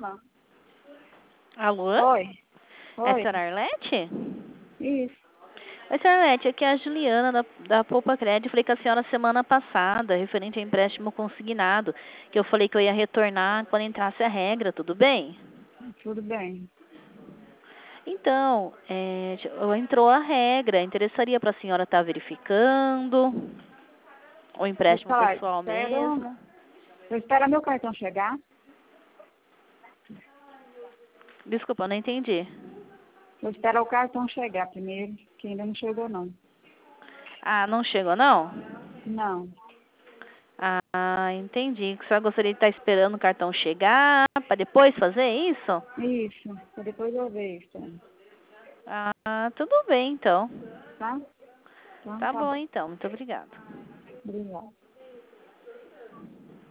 Não. Alô? Oi. É a Oi. senhora Arlete? Isso. Oi, senhora Arlete, aqui é a Juliana da Poupa Crédito. Falei com a senhora semana passada, referente a empréstimo consignado, que eu falei que eu ia retornar quando entrasse a regra, tudo bem? Tudo bem. Então, entrou a regra, interessaria para a senhora estar verificando o Vou empréstimo falar, pessoal mesmo? vou esperar meu cartão chegar. Desculpa, eu não entendi. Vou esperar o cartão chegar primeiro, que ainda não chegou não. Ah, não chegou não? Não. Ah, entendi. A senhora gostaria de estar esperando o cartão chegar para depois fazer isso? Isso. Depois eu vejo, Ah, tudo bem então. tá? Então Tá tá bom bom. então, muito obrigada. Obrigada.